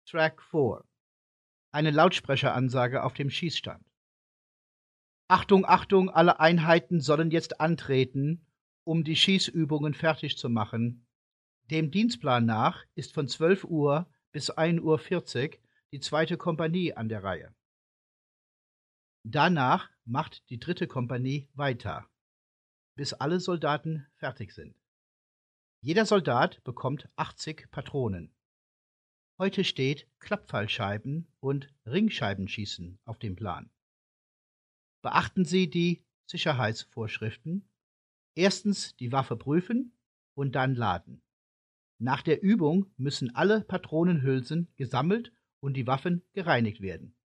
Track 4. Eine Lautsprecheransage auf dem Schießstand. Achtung, Achtung, alle Einheiten sollen jetzt antreten, um die Schießübungen fertig zu machen. Dem Dienstplan nach ist von 12 Uhr bis 1:40 Uhr die 2. Kompanie an der Reihe. Danach macht die 3. Kompanie weiter, bis alle Soldaten fertig sind. Jeder Soldat bekommt 80 Patronen. Heute steht Klappfallscheiben und Ringscheibenschießen auf dem Plan. Beachten Sie die Sicherheitsvorschriften. Erstens die Waffe prüfen und dann laden. Nach der Übung müssen alle Patronenhülsen gesammelt und die Waffen gereinigt werden.